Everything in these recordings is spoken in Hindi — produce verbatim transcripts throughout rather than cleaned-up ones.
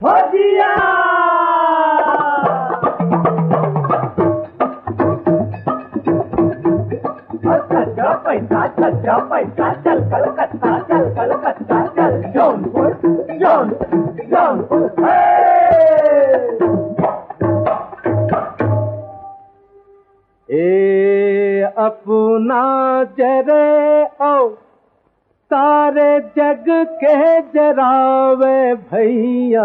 भजिया सच्चा पैसा सच्चा पैसा चल कलकत्ता चल कलकत्ता चल जौनपुर जौनपुर जौनपुर ए अपना जरे ओ सारे जग के जरावे भैया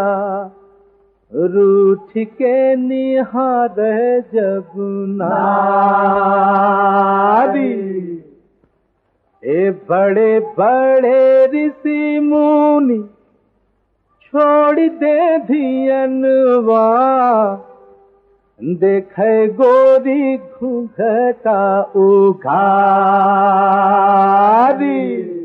रूठ के निहार जब नारी। ए बड़े बड़े ऋषि मुनि छोड़ दे धियनवा देखे गोरी घूंघटा उघारी।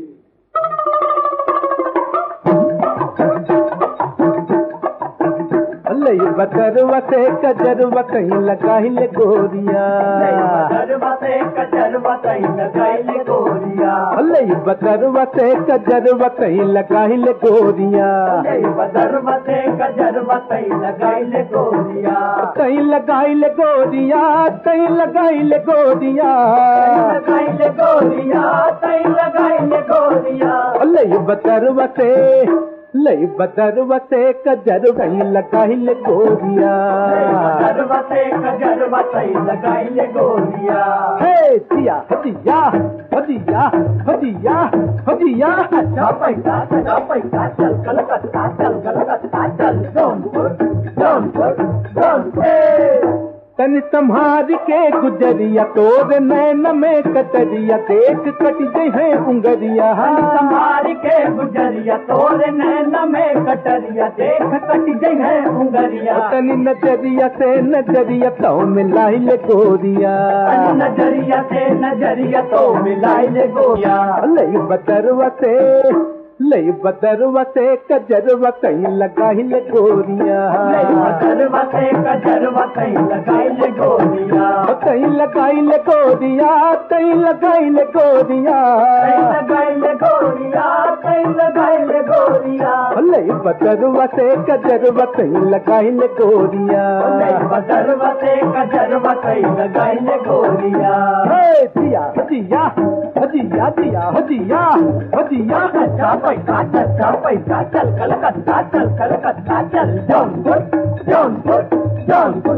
लई बकरवा से कजरवा कहीं लगाइल गोरिया बकरवा से कजरवा कहीं लगाइल गोरिया लई बकरवा से कजरवा कहीं लगाइल गोरिया बकरवा से कजरवा कहीं लगाइल गोरिया कहीं लगाइल गोरिया कहीं लगाइल गोरिया लगाइल गोरिया कहीं लगाइल गोरिया लई बकरवा से लई बदरवा से कजर कहीं लगाइल गोरिया बकरवा से कजरवा कहीं लगाइल गोरिया हे जिया हजिया हजिया हजिया हजिया सच्चा पैसा सच्चा पैसा चल कलकत्ता चल कलकत्ता चल जौनपुर जौनपुर जौनपुर तन संहार के गुजरिया तोर नैन में कतरिया देख कट गई है उंगरिया संभाल के गुजरिया तोरे नैन में कटरिया देख कट गई है उंगरिया तन नजरिया से नजरिया तो मिलाई ले गोरिया नजरिया से नजरिया तो मिलाई ले गोरिया लई बदरवा से लई बदरवा से कजरवा कहीं लगाई ले गोरिया बकरवा से कजरवा कहीं लगाई ले गोरिया कहीं लगाई ले गोरिया कहीं लगाई ले गोरिया कहीं लगाई ले गोरिया कहीं लगाई ले गोरिया लई बदरवा से कजरवा कहीं लगाई ले गोरिया बकरवा से कजरवा कहीं लगाई ले गोरिया जिया जिया हजिया जिया हजिया हजिया सच्चा पैसा सच्चा पैसा चल कलकत्ता चल कलकत्ता चल जौनपुर जौनपुर जौनपुर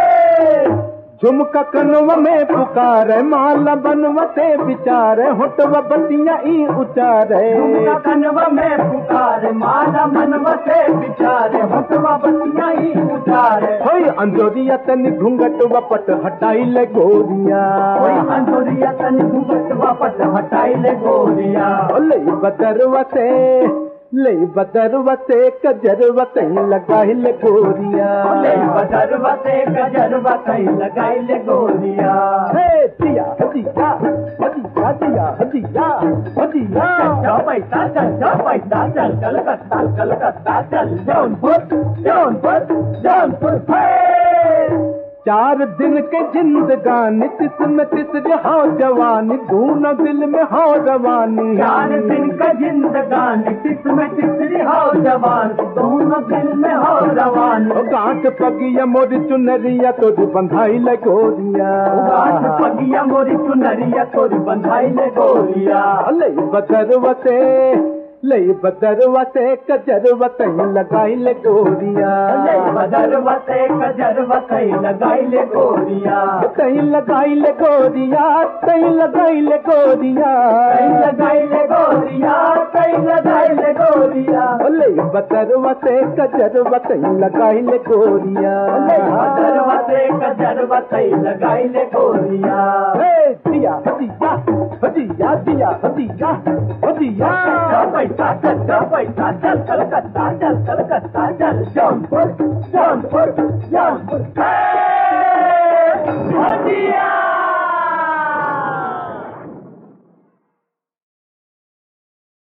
झुमका कनवा में पुकार माला बनवा से विचार होटवा बतिया ई उचार झुमका कनवा में पुकार माला मनवा से विचार होटवा बतिया ही उचार होई अंजोरिया तन घूंघटवा पट हटाई ले गोरिया कोई अंजोरिया तन घूंघटवा पट हटाई ले गोरिया लई बदरवा से लई बदरवा से कजरवा कहीं लगाई ले गोरिया बदरवा से कजरवा कहीं लगाई ले गोरिया हे जिया हजिया हजिया जिया हजिया हजिया सच्चा पैसा सच्चा पैसा चल कलकत्ता कलकत्ता चल जौनपुर जौनपुर जौनपुर चार दिन के जिंदगानी तिस में तिसरे हो जवानी दोनों दिल में हो रवानी चार दिन का जिंदगानी तिस में तिसरी हो जवान दोनों दिल में हो रवान गांठ पगिया मोरी चुनरिया तोरी बंधाई ले गोरिया गांठ पगिया मोरी चुनरिया तोरी बंधाई ले गोरिया लई बदरवा से लई बदरवा से कजरवा कहीं लगाई ले गोरिया बदरवा से कजरवा कहीं लगाई ले गोरिया कहीं लगाई ले गोरिया कहीं लगाई ले गोरिया कहीं लगाई ले गोरिया कहीं लगाई ले गोरिया लई बदरवा से कजरवा कहीं लगाई ले गोरिया बदरवा से कजरवा कहीं लगाई ले गोरिया जिया हजिया हजिया जिया हजिया हजिया पैसा सच्चा पैसा चल कलकत्ता चल कलकत्ता चल जौनपुर जौनपुर जौनपुर